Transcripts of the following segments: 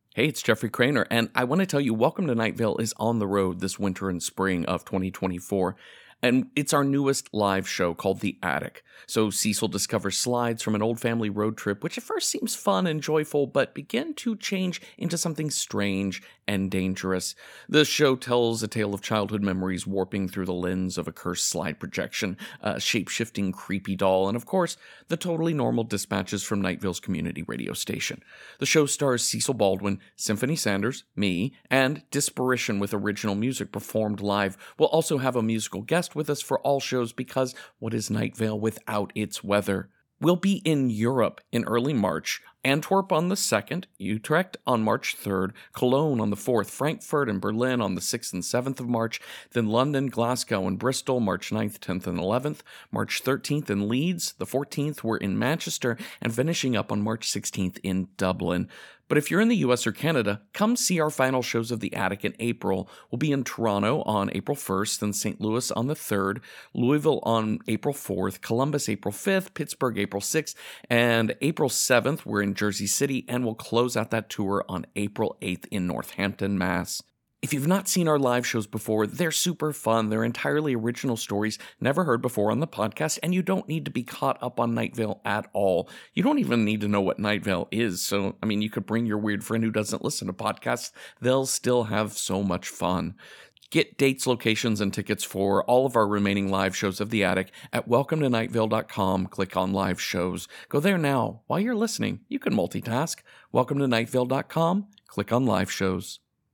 Hey, it's Jeffrey Craner, and I want to tell you, Welcome to Night Vale is on the road this winter and spring of 2024, and it's our newest live show called The Attic. So Cecil discovers slides from an old family road trip, which at first seems fun and joyful, but begin to change into something strange and dangerous. The show tells a tale of childhood memories warping through the lens of a cursed slide projection, a shape-shifting creepy doll, and of course, the totally normal dispatches from Night Vale's community radio station. The show stars Cecil Baldwin, Symphony Sanders, me, and Disparition with original music performed live. We'll also have a musical guest with us for all shows because what is Night Vale without its weather? We'll be in Europe in early March, Antwerp on the 2nd, Utrecht on March 3rd, Cologne on the 4th, Frankfurt and Berlin on the 6th and 7th of March, then London, Glasgow, and Bristol March 9th, 10th, and 11th, March 13th in Leeds, the 14th we're in Manchester, and finishing up on March 16th in Dublin. But if you're in the US or Canada, come see our final shows of The Attic in April. We'll be in Toronto on April 1st, then St. Louis on the 3rd, Louisville on April 4th, Columbus April 5th, Pittsburgh April 6th, and April 7th we're in Jersey City, and we'll close out that tour on April 8th in Northampton, Mass. If you've not seen our live shows before, they're super fun. They're entirely original stories never heard before on the podcast, and you don't need to be caught up on Night Vale at all. You don't even need to know what Night Vale is, so, you could bring your weird friend who doesn't listen to podcasts. They'll still have so much fun. Get dates, locations, and tickets for all of our remaining live shows of The Attic at welcometonightvale.com. Click on live shows. Go there now. While you're listening, you can multitask. Welcometonightvale.com. Click on live shows.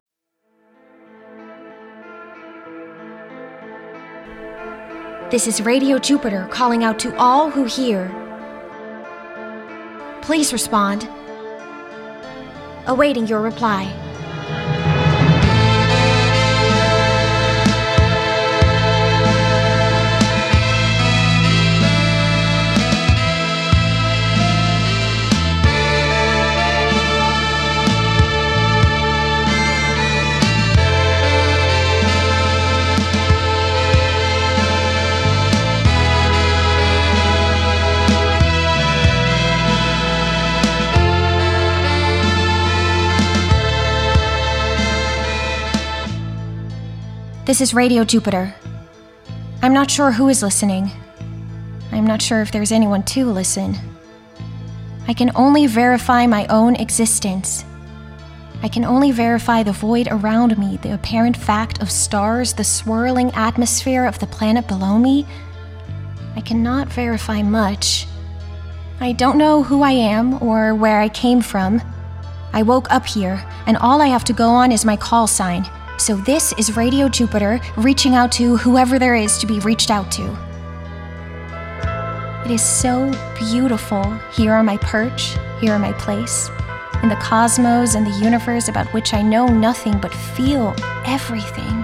This is Radio Jupiter calling out to all who hear. Please respond. Awaiting your reply. This is Radio Jupiter. I'm not sure who is listening. I'm not sure if there's anyone to listen. I can only verify my own existence. I can only verify the void around me, the apparent fact of stars, the swirling atmosphere of the planet below me. I cannot verify much. I don't know who I am or where I came from. I woke up here, and all I have to go on is my call sign. So this is Radio Jupiter reaching out to whoever there is to be reached out to. It is so beautiful here on my perch, here on my place, in the cosmos and the universe about which I know nothing but feel everything.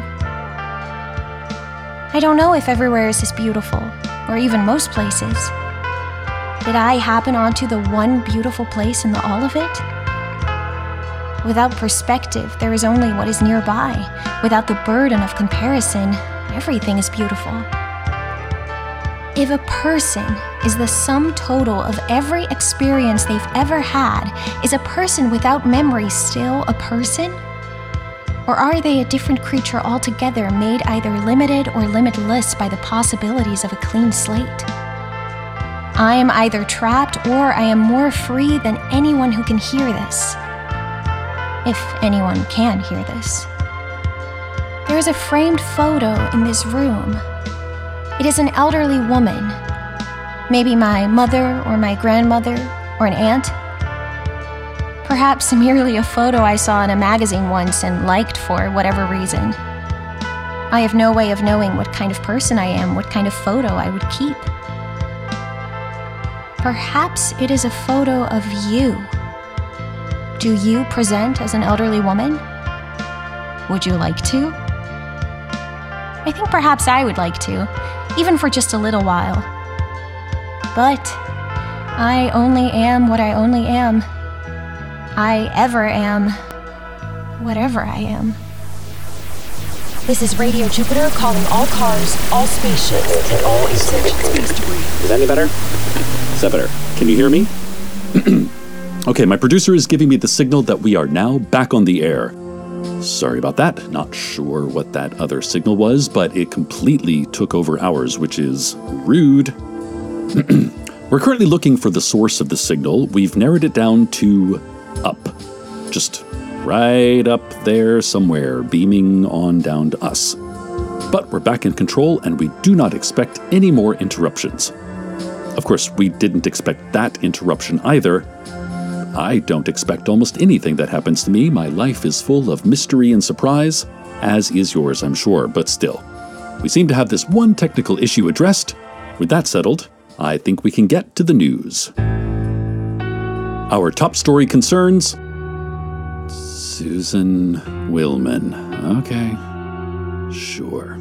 I don't know if everywhere is as beautiful, or even most places. Did I happen onto the one beautiful place in all of it? Without perspective, there is only what is nearby. Without the burden of comparison, everything is beautiful. If a person is the sum total of every experience they've ever had, is a person without memory still a person? Or are they a different creature altogether, made either limited or limitless by the possibilities of a clean slate? I am either trapped or I am more free than anyone who can hear this. If anyone can hear this. There is a framed photo in this room. It is an elderly woman, maybe my mother or my grandmother or an aunt. Perhaps merely a photo I saw in a magazine once and liked for whatever reason. I have no way of knowing what kind of person I am, what kind of photo I would keep. Perhaps it is a photo of you. Do you present as an elderly woman? Would you like to? I think perhaps I would like to, even for just a little while. But I only am what I only am. I ever am whatever I am. This is Radio Jupiter calling all cars, all spaceships, and all insufficient space debris. Is that any better? Is that better? Can you hear me? Okay, my producer is giving me the signal that we are now back on the air. Sorry about that. Not sure what that other signal was, but it completely took over ours, which is rude. We're currently looking for the source of the signal. We've narrowed it down to up. Just right up there somewhere, beaming on down to us. But we're back in control, and we do not expect any more interruptions. Of course, we didn't expect that interruption either. I don't expect almost anything that happens to me. My life is full of mystery and surprise, as is yours, I'm sure, but still. We seem to have this one technical issue addressed. With that settled, I think we can get to the news. Our top story concerns Susan Willman. Okay, sure.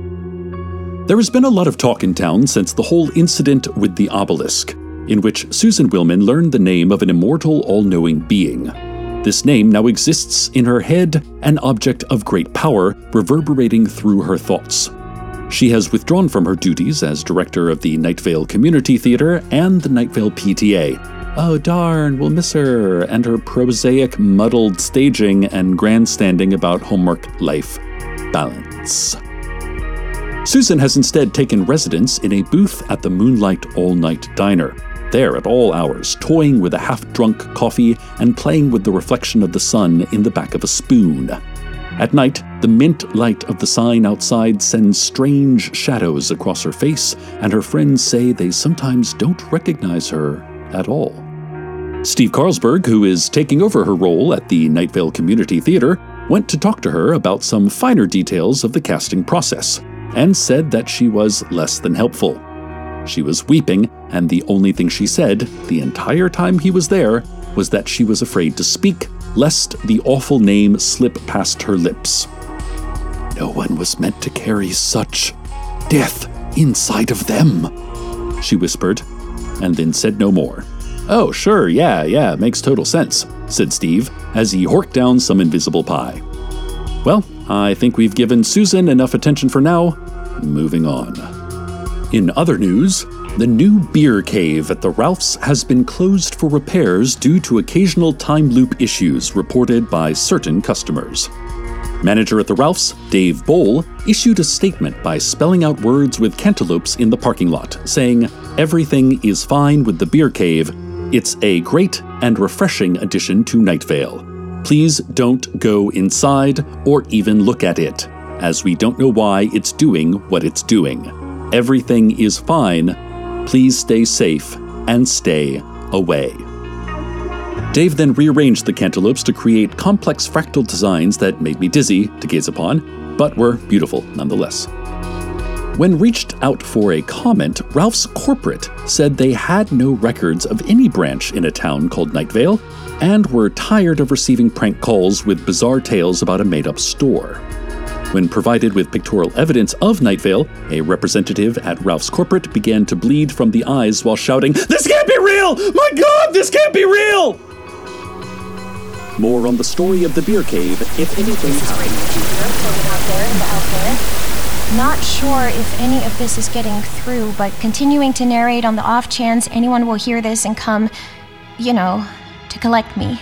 There has been a lot of talk in town since the whole incident with the obelisk, in which Susan Willman learned the name of an immortal, all-knowing being. This name now exists in her head, an object of great power, reverberating through her thoughts. She has withdrawn from her duties as director of the Night Vale Community Theater and the Night Vale PTA. Oh darn, we'll miss her, and her prosaic, muddled staging and grandstanding about homework-life balance. Susan has instead taken residence in a booth at the Moonlight All-Night Diner, there at all hours, toying with a half-drunk coffee and playing with the reflection of the sun in the back of a spoon. At night, the mint light of the sign outside sends strange shadows across her face, and her friends say they sometimes don't recognize her at all. Steve Carlsberg, who is taking over her role at the Night Vale Community Theater, went to talk to her about some finer details of the casting process, and said that she was less than helpful. She was weeping, and the only thing she said the entire time he was there was that she was afraid to speak, lest the awful name slip past her lips. No one was meant to carry such death inside of them, she whispered, and then said no more. Oh, sure, yeah, makes total sense, said Steve, as he horked down some invisible pie. Well, I think we've given Susan enough attention for now. Moving on. In other news, the new beer cave at the Ralph's has been closed for repairs due to occasional time loop issues reported by certain customers. Manager at the Ralph's, Dave Bowl, issued a statement by spelling out words with cantaloupes in the parking lot, saying, "Everything is fine with the beer cave. It's a great and refreshing addition to Night Vale. Please don't go inside or even look at it, as we don't know why it's doing what it's doing. Everything is fine. Please stay safe and stay away." Dave then rearranged the cantaloupes to create complex fractal designs that made me dizzy to gaze upon, but were beautiful nonetheless. When reached out for a comment, Ralph's corporate said they had no records of any branch in a town called Night Vale, and were tired of receiving prank calls with bizarre tales about a made-up store. When provided with pictorial evidence of Night Vale, a representative at Ralph's corporate began to bleed from the eyes while shouting, "This can't be real! My God, this can't be real!" More on the story of the beer cave if anything happens. Not sure if any of this is getting through, but continuing to narrate on the off chance anyone will hear this and come, to collect me.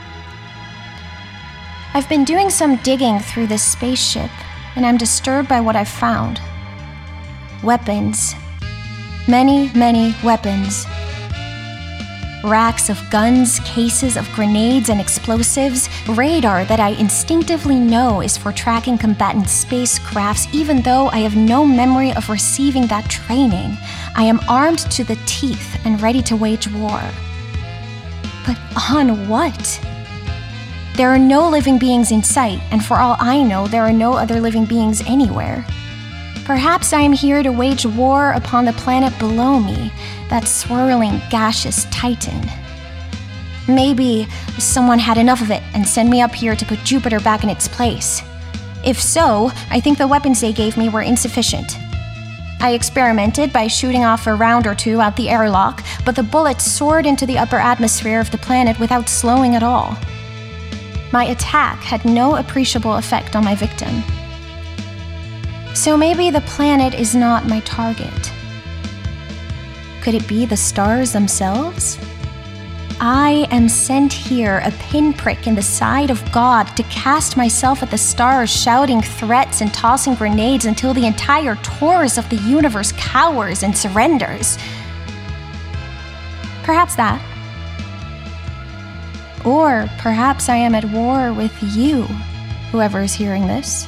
I've been doing some digging through this spaceship, and I'm disturbed by what I've found. Weapons. Many, many weapons. Racks of guns, cases of grenades and explosives, radar that I instinctively know is for tracking combatant spacecrafts, even though I have no memory of receiving that training. I am armed to the teeth and ready to wage war. But on what? There are no living beings in sight, and for all I know, there are no other living beings anywhere. Perhaps I am here to wage war upon the planet below me, that swirling, gaseous titan. Maybe someone had enough of it and sent me up here to put Jupiter back in its place. If so, I think the weapons they gave me were insufficient. I experimented by shooting off a round or two out the airlock, but the bullets soared into the upper atmosphere of the planet without slowing at all. My attack had no appreciable effect on my victim. So maybe the planet is not my target. Could it be the stars themselves? I am sent here, a pinprick in the side of God, to cast myself at the stars, shouting threats and tossing grenades until the entire torus of the universe cowers and surrenders. Perhaps that. Or perhaps I am at war with you, whoever is hearing this.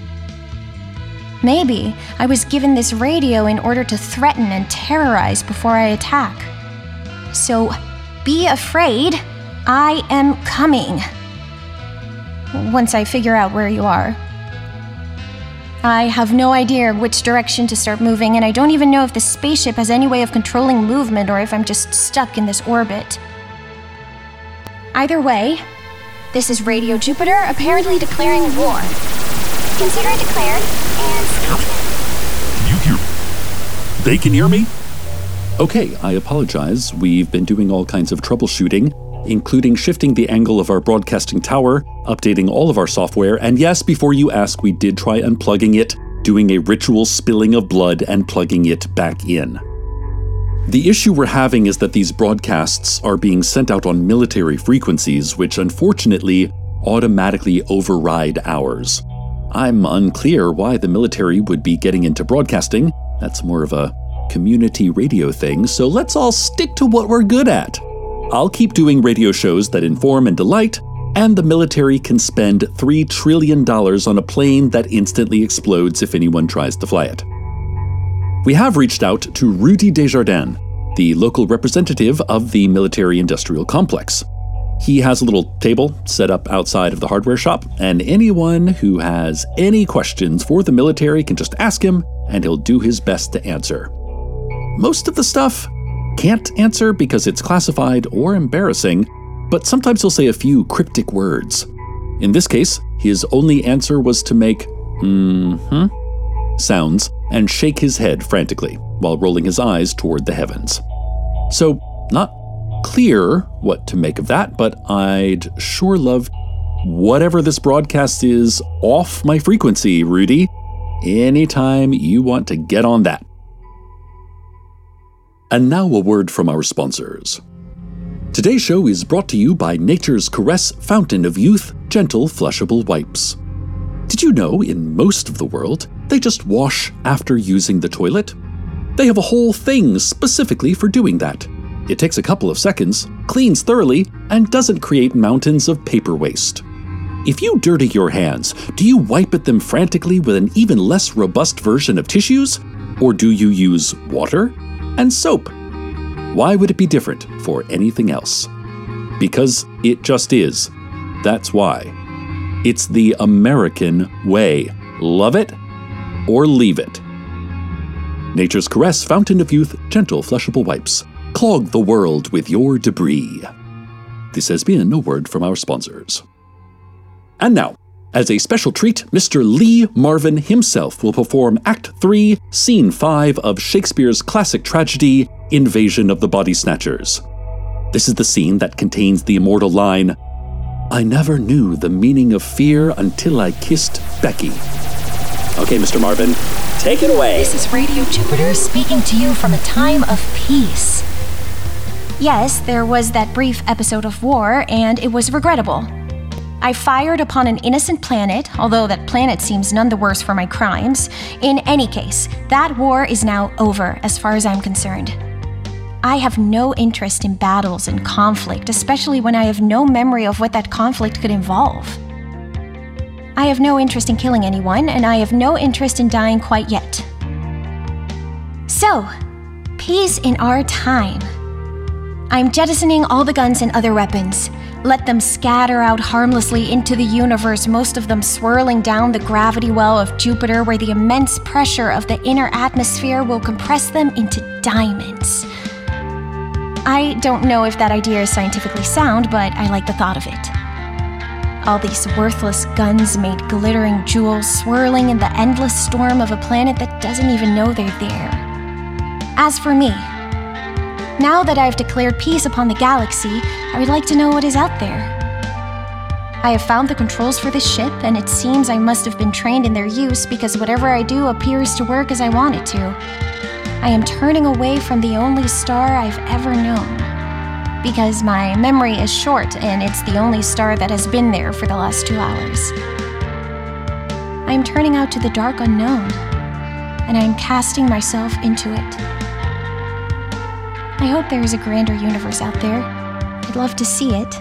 Maybe I was given this radio in order to threaten and terrorize before I attack. So, be afraid, I am coming. Once I figure out where you are. I have no idea which direction to start moving, and I don't even know if the spaceship has any way of controlling movement or if I'm just stuck in this orbit. Either way, this is Radio Jupiter apparently declaring war. Consider it declared and... Can you hear me? They can hear me? Okay, I apologize. We've been doing all kinds of troubleshooting, including shifting the angle of our broadcasting tower, updating all of our software, and yes, before you ask, we did try unplugging it, doing a ritual spilling of blood and plugging it back in. The issue we're having is that these broadcasts are being sent out on military frequencies, which unfortunately automatically override ours. I'm unclear why the military would be getting into broadcasting. That's more of a community radio thing, so let's all stick to what we're good at. I'll keep doing radio shows that inform and delight, and the military can spend $3 trillion on a plane that instantly explodes if anyone tries to fly it. We have reached out to Rudy Desjardins, the local representative of the military-industrial complex. He has a little table set up outside of the hardware shop, and anyone who has any questions for the military can just ask him, and he'll do his best to answer. Most of the stuff can't answer because it's classified or embarrassing, but sometimes he'll say a few cryptic words. In this case, his only answer was to make sounds and shake his head frantically while rolling his eyes toward the heavens. So, not clear what to make of that, but I'd sure love whatever this broadcast is off my frequency, Rudy. Anytime you want to get on that. And now a word from our sponsors. Today's show is brought to you by Nature's Caress Fountain of Youth Gentle Flushable Wipes. Did you know in most of the world, they just wash after using the toilet? They have a whole thing specifically for doing that. It takes a couple of seconds, cleans thoroughly, and doesn't create mountains of paper waste. If you dirty your hands, do you wipe at them frantically with an even less robust version of tissues? Or do you use water and soap? Why would it be different for anything else? Because it just is. That's why. It's the American way. Love it or leave it. Nature's Caress Fountain of Youth Gentle Flushable Wipes. Clog the world with your debris. This has been a word from our sponsors. And now, as a special treat, Mr. Lee Marvin himself will perform Act 3, Scene 5 of Shakespeare's classic tragedy, Invasion of the Body Snatchers. This is the scene that contains the immortal line, "I never knew the meaning of fear until I kissed Becky." Okay, Mr. Marvin, take it away. This is Radio Jupiter speaking to you from a time of peace. Yes, there was that brief episode of war, and it was regrettable. I fired upon an innocent planet, although that planet seems none the worse for my crimes. In any case, that war is now over, as far as I'm concerned. I have no interest in battles and conflict, especially when I have no memory of what that conflict could involve. I have no interest in killing anyone, and I have no interest in dying quite yet. So, peace in our time. I'm jettisoning all the guns and other weapons. Let them scatter out harmlessly into the universe, most of them swirling down the gravity well of Jupiter, where the immense pressure of the inner atmosphere will compress them into diamonds. I don't know if that idea is scientifically sound, but I like the thought of it. All these worthless guns made glittering jewels swirling in the endless storm of a planet that doesn't even know they're there. As for me, now that I've declared peace upon the galaxy, I would like to know what is out there. I have found the controls for this ship, and it seems I must have been trained in their use because whatever I do appears to work as I want it to. I am turning away from the only star I've ever known. because my memory is short and it's the only star that has been there for the last 2 hours. I am turning out to the dark unknown, and I am casting myself into it. I hope there is a grander universe out there. I'd love to see it.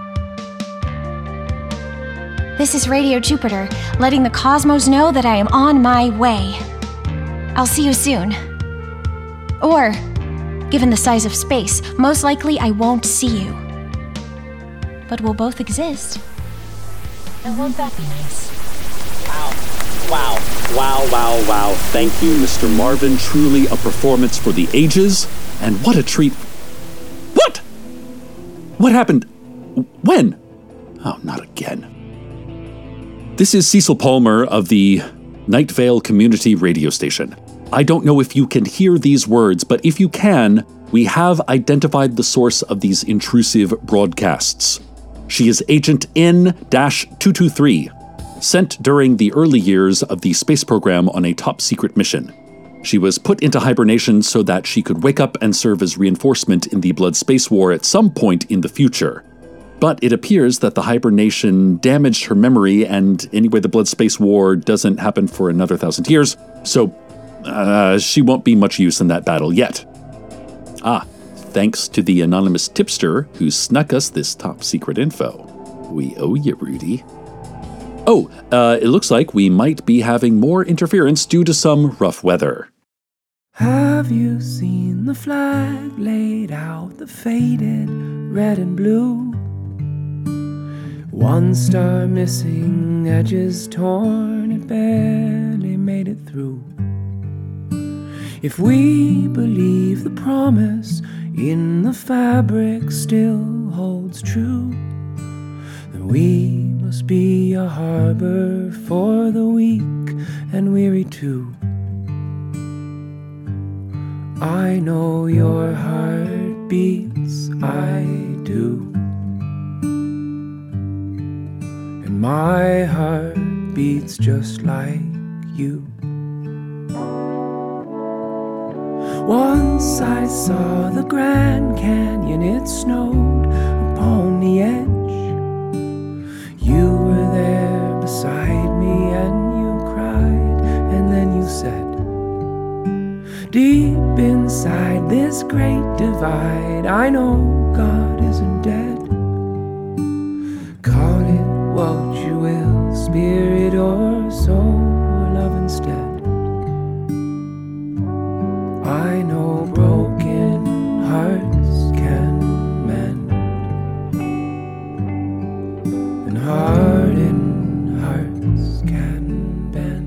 This is Radio Jupiter, letting the cosmos know that I am on my way. I'll see you soon. Or, given the size of space, most likely I won't see you. But we'll both exist. And won't that be nice? Wow. Thank you, Mr. Marvin. Truly a performance for the ages. And what a treat. What? What happened? When? Oh, not again. This is Cecil Palmer of the Night Vale Community Radio Station. I don't know if you can hear these words, but if you can, we have identified the source of these intrusive broadcasts. She is Agent N-223, sent during the early years of the space program on a top-secret mission. She was put into hibernation so that she could wake up and serve as reinforcement in the Blood Space War at some point in the future. But it appears that the hibernation damaged her memory, and anyway, the Blood Space War doesn't happen for another 1,000 years, so she won't be much use in that battle yet. Thanks to the anonymous tipster who snuck us this top-secret info. We owe you, Rudy. It looks like we might be having more interference due to some rough weather. Have you seen the flag laid out, the faded red and blue? One star missing, edges torn, it barely made it through. If we believe the promise in the fabric still holds true, then we must be a harbor for the weak and weary too. I know your heart beats, I do. And my heart beats just like you. Once I saw the Grand Canyon, it snowed upon the edge. You were there beside me and you cried, and then you said, deep inside this great divide, I know God isn't dead. Call it what you will, spirit or soul or love instead. I know broken hearts can mend, and hardened hearts can bend.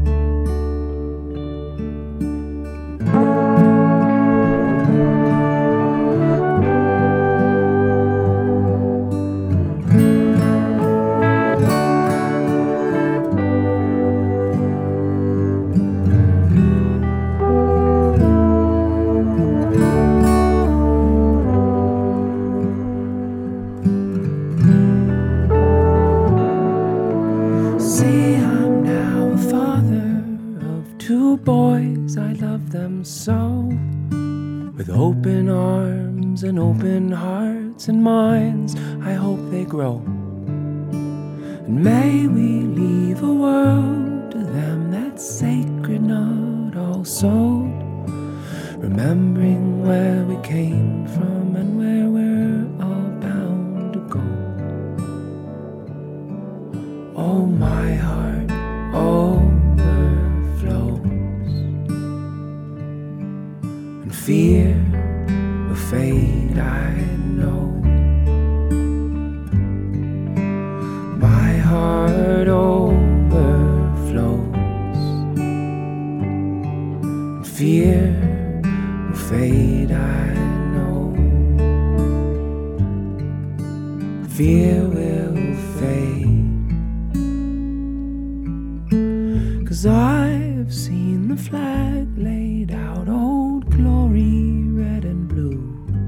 So, with open arms and open hearts and minds, I hope they grow. And may we leave a world to them that's sacred, not all sold, remembering where we came from and where we're all bound to go. Oh, my heart overflows. Fear will fade, I know. My heart overflows. Fear will fade, I know. Fear will fade. 'Cause I've seen the flag laid out, Old Glory, red and blue.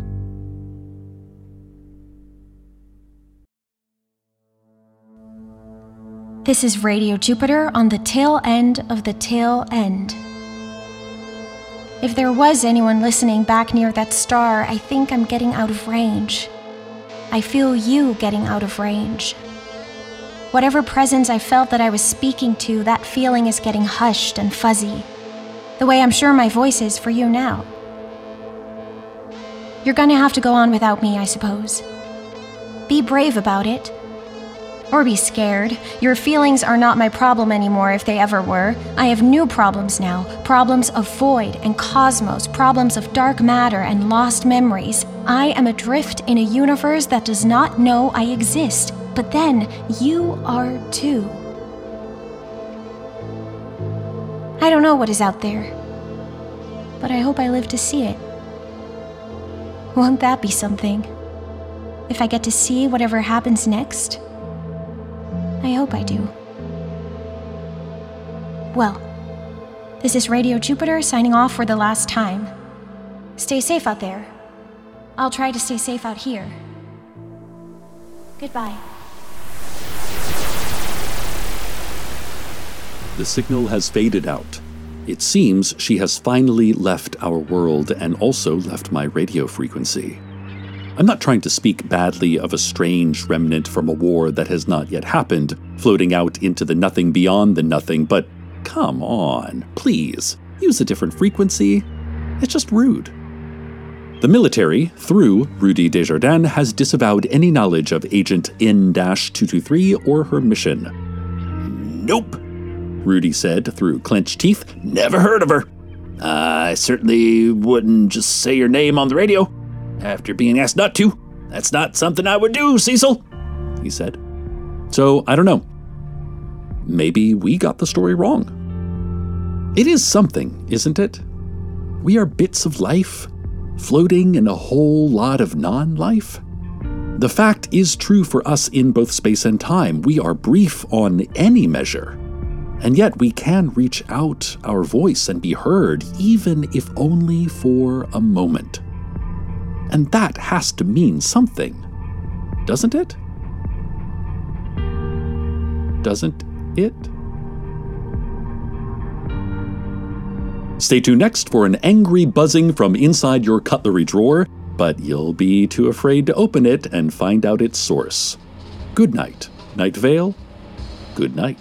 This is Radio Jupiter on the tail end of the tail end. If there was anyone listening back near that star, I think I'm getting out of range. I feel you getting out of range. Whatever presence I felt that I was speaking to, that feeling is getting hushed and fuzzy. The way I'm sure my voice is for you now. You're gonna have to go on without me, I suppose. Be brave about it. Or be scared. Your feelings are not my problem anymore if they ever were. I have new problems now. Problems of void and cosmos. Problems of dark matter and lost memories. I am adrift in a universe that does not know I exist. But then, you are too. I don't know what is out there. But I hope I live to see it. Won't that be something? If I get to see whatever happens next? I hope I do. Well, this is Radio Jupiter signing off for the last time. Stay safe out there. I'll try to stay safe out here. Goodbye. The signal has faded out. It seems she has finally left our world and also left my radio frequency. I'm not trying to speak badly of a strange remnant from a war that has not yet happened, floating out into the nothing beyond the nothing, but come on, please, use a different frequency. It's just rude. The military, through Rudy Desjardins, has disavowed any knowledge of Agent N-223 or her mission. Nope, Rudy said through clenched teeth. Never heard of her. I certainly wouldn't just say your name on the radio after being asked not to. That's not something I would do, Cecil, he said. So, I don't know. Maybe we got the story wrong. It is something, isn't it? We are bits of life, floating in a whole lot of non-life. The fact is true for us in both space and time. We are brief on any measure. And yet we can reach out our voice and be heard, even if only for a moment. And that has to mean something, doesn't it? Doesn't it? Stay tuned next for an angry buzzing from inside your cutlery drawer, but you'll be too afraid to open it and find out its source. Good night, Night Vale. Good night.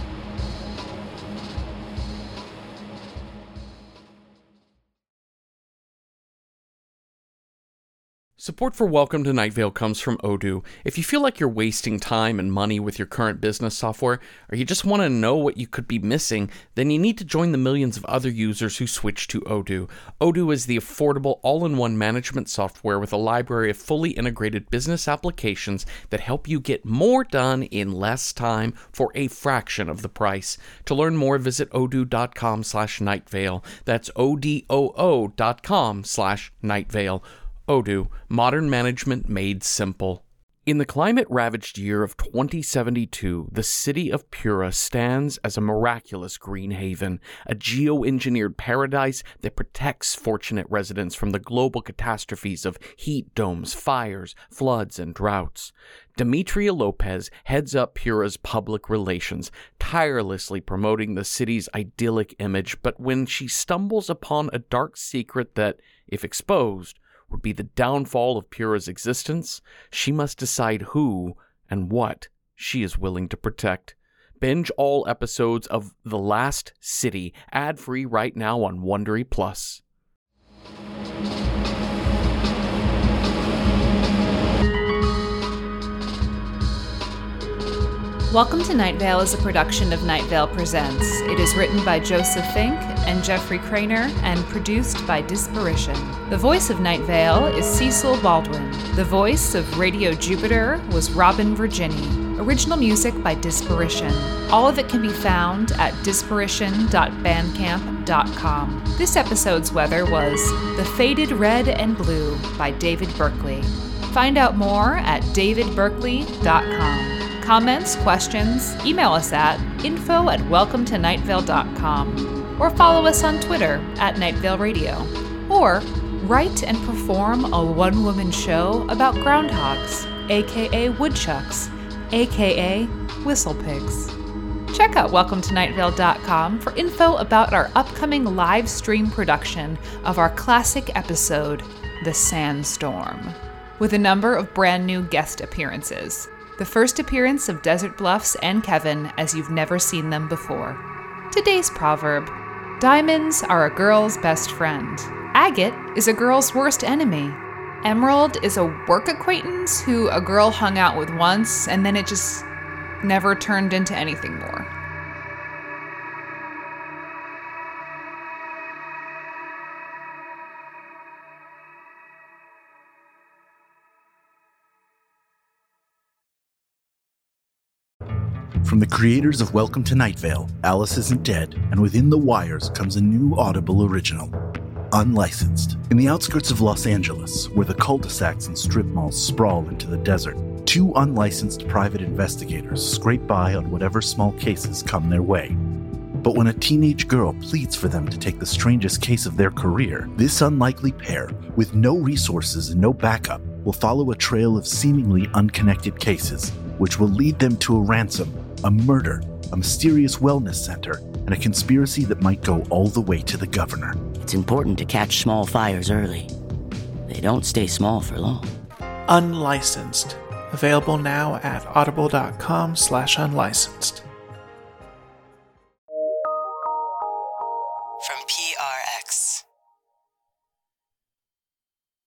Support for Welcome to Night Vale comes from Odoo. If you feel like you're wasting time and money with your current business software, or you just want to know what you could be missing, then you need to join the millions of other users who switch to Odoo. Odoo is the affordable all-in-one management software with a library of fully integrated business applications that help you get more done in less time for a fraction of the price. To learn more, visit odoo.com/nightvale. That's odoo.com/nightvale. Odoo, modern management made simple. In the climate-ravaged year of 2072, the city of Pura stands as a miraculous green haven, a geo-engineered paradise that protects fortunate residents from the global catastrophes of heat domes, fires, floods, and droughts. Demetria Lopez heads up Pura's public relations, tirelessly promoting the city's idyllic image, but when she stumbles upon a dark secret that, if exposed, would be the downfall of Pura's existence, she must decide who and what she is willing to protect. Binge all episodes of The Last City, ad-free right now on Wondery Plus. Welcome to Night Vale is a production of Night Vale Presents. It is written by Joseph Fink and Jeffrey Craner and produced by Disparition. The voice of Night Vale is Cecil Baldwin. The voice of Radio Jupiter was Robin Virginie. Original music by Disparition. All of it can be found at disparition.bandcamp.com. This episode's weather was The Faded Red and Blue by David Berkeley. Find out more at davidberkeley.com. Comments, questions, email us at info@welcometonightvale.com or follow us on Twitter at Night Vale Radio. Or write and perform a one-woman show about groundhogs, aka woodchucks, aka whistlepigs. Check out WelcomeToNightVale.com for info about our upcoming live stream production of our classic episode, The Sandstorm, with a number of brand new guest appearances. The first appearance of Desert Bluffs and Kevin as you've never seen them before. Today's proverb: diamonds are a girl's best friend. Agate is a girl's worst enemy. Emerald is a work acquaintance who a girl hung out with once and then it just never turned into anything more. From the creators of Welcome to Night Vale, Alice Isn't Dead, and Within the Wires comes a new Audible original, Unlicensed. In the outskirts of Los Angeles, where the cul-de-sacs and strip malls sprawl into the desert, two unlicensed private investigators scrape by on whatever small cases come their way. But when a teenage girl pleads for them to take the strangest case of their career, this unlikely pair, with no resources and no backup, will follow a trail of seemingly unconnected cases, which will lead them to a ransom, a murder, a mysterious wellness center, and a conspiracy that might go all the way to the governor. It's important to catch small fires early. They don't stay small for long. Unlicensed. Available now at audible.com/unlicensed. From PRX.